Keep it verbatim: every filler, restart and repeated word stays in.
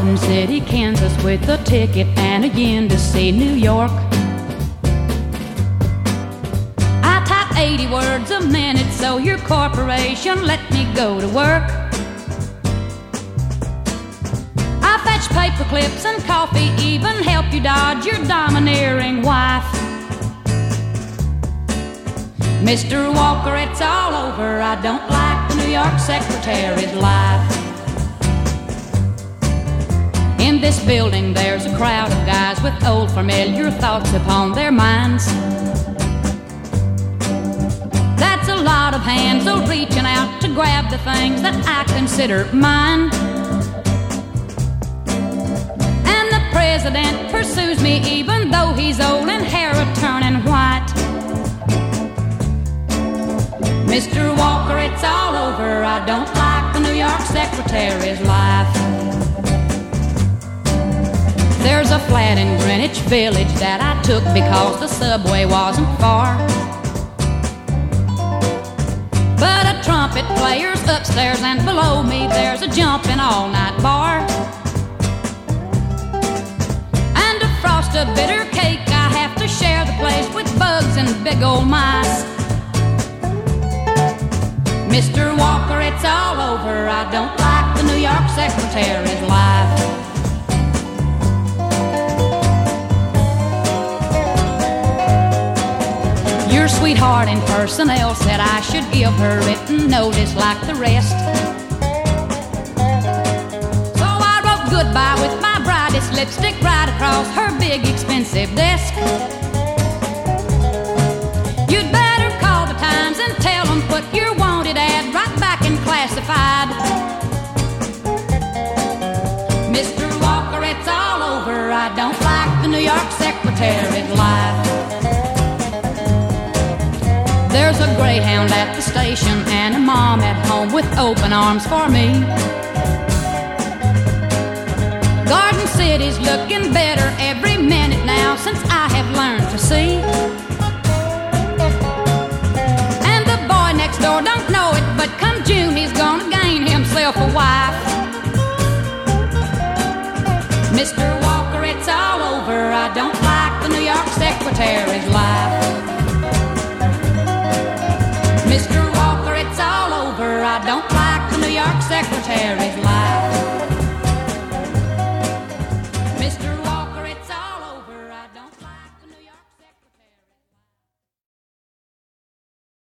Garden City, Kansas, with a ticket and a yen to see New York. I type eighty words a minute, so your corporation let me go to work. I fetch paper clips and coffee, even help you dodge your domineering wife. Mister Walker, it's all over. I don't like the New York secretary's life. In this building there's a crowd of guys with old familiar thoughts upon their minds. That's a lot of hands all reaching out to grab the things that I consider mine. And the president pursues me even though he's old and hair a turning white. Mister Walker, it's all over. I don't like the New York secretary's life. There's a flat in Greenwich Village that I took because the subway wasn't far. But a trumpet player's upstairs and below me there's a jumping all-night bar. And to frost a bitter cake I have to share the place with bugs and big old mice. Mister Walker, it's all over. I don't like the New York secretary's life. Your sweetheart in personnel said I should give her written notice like the rest. So I wrote goodbye with my brightest lipstick right across her big expensive desk. You'd better call the Times and tell them put your wanted ad right back in classified. Mister Walker, it's all over. I don't like the New York secretary's life. There's a Greyhound at the station and a mom at home with open arms for me. Garden City's looking better every minute now since I have learned to see. And the boy next door don't know it, but come June he's gonna gain himself a wife. Mister Walker, it's all over. I don't like the New York secretary's life. Mister Walker, it's all over. I don't like the New York secretary's